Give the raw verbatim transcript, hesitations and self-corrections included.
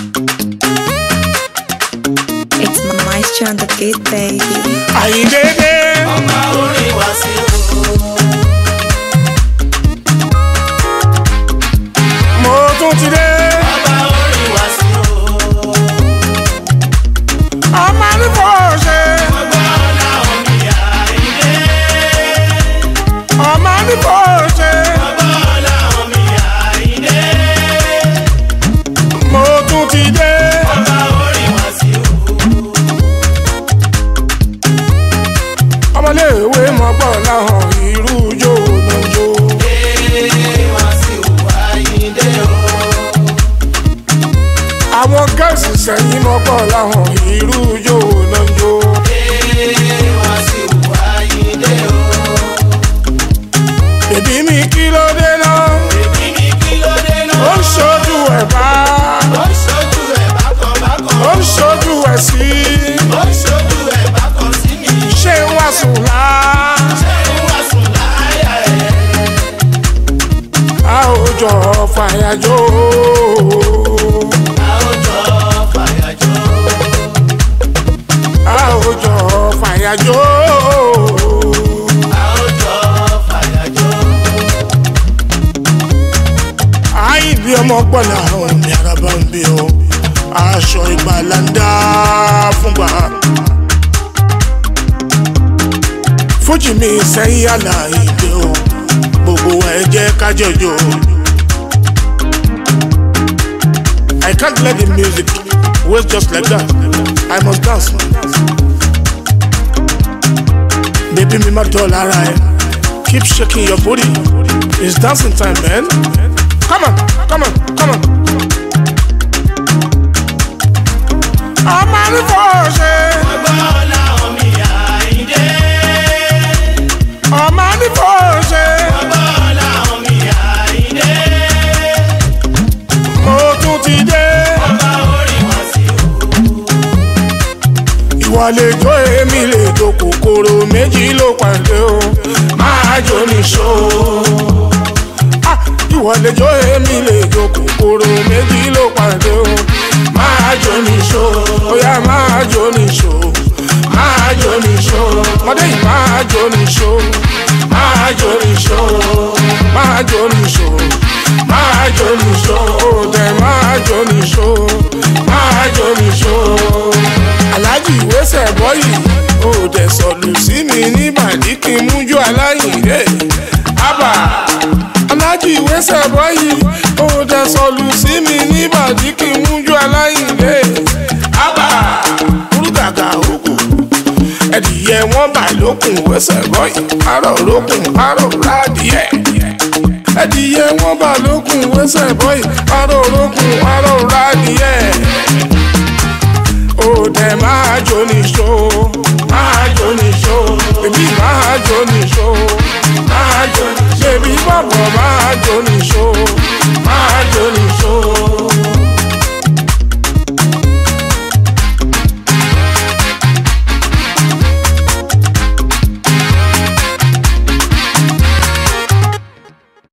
It's Maestro on the beat, baby. Àyìndé ọba orin wá sí o. mo tún ti dé. ọba orin wá sí o. ọmọ nípò ṣe. ọgbà ọ̀la omi Àyìndé. ọmọ nípò ṣe. ọgbà ọ̀la omi Àyìndé. mo tún ti dé. ọba orin wá sí o. ọmọléèwé mọ́gbọ́n láhàn irú yóò lọ jó. ee wá sí o Àyìndé o. àwọn gẹ̀ẹ́sì sẹ́yìn mọ́gbọ́n láhàn irú yóò lọ jó. ee wá sí o Àyìndé o. bèbí mi kí ló dé náà. èmi ní kí ló dé náà. ó ń ṣojú ẹ̀ bá. ó ń ṣojú ẹ̀ bákan bákan. ó ń ṣojú ẹ̀ sí. ó ń ṣojú ẹ̀ bákan sí mi. ṣé ń wá sùn lá. ṣé ń wá sùn láyà ẹ̀. a ò jọ fàyàjò. a ó jọ fàyàjọ. a ò jọ fàyàjò. a ó jọ fàyàjọ. àìbí ọmọ gbọ́dọ̀ àwọn mi araba ń bí o. aṣọ ìgbàlà ń dá fúngbà. fújì mi sẹ́yìn àlàyé o. gbogbo ẹ jẹ́ kájọjọ. I can't let the music waste just like that. I must dance. Baby, me my doll, alright. Keep shaking your booty. It's dancing time, man. Come on, come on, come on. I'm on the force. ọgbà ọ̀la omi Àyìndé. I'm on the force. ọgbà ọ̀la omi Àyìndé. Mo tún ti dé. ọba orin wá sí o. Ìwà lè jó èmi lè jó kòkòrò méjì ló pàdé o. Máa jó ní ṣó. Ah, ìwà lè jó èmi lè jó kòkòrò méjì ló pàdé o. Máa jó ní ṣó. Óyá máa jó ní ṣó. Máa jó ní ṣó. Mọ̀dé yìí máa jó ní ṣó. Máa jó ní ṣó. Máa jó ní ṣó. Máa jó ní ṣó. Òdẹ máa jó ní ṣó. Máa jó ní ṣó. Aláàjì ìwé sẹ̀bọ́ yìí ó dẹ̀ sọ̀lù sí mi ní bàdí kí n mújú aláìndé. Àbà Aláàjì ìwé sẹ̀bọ́ yìí ó dẹ̀ sọ̀lù sí mi ní bàdí kí n mújú aláìndé. Àbà Olùgàgà òkú ẹ̀dìyẹ wọn bà lókun ìwé sẹ̀bọ́ yìí àrọ̀ lókun àrọ̀ rádìyẹ. Ẹ̀dìyẹ wọn bà lókun ìwé sẹ̀bọ́ yìí àrọ̀ lókun àrọ̀ rádìyẹ. Ó dẹ̀ máa jó ní ṣó.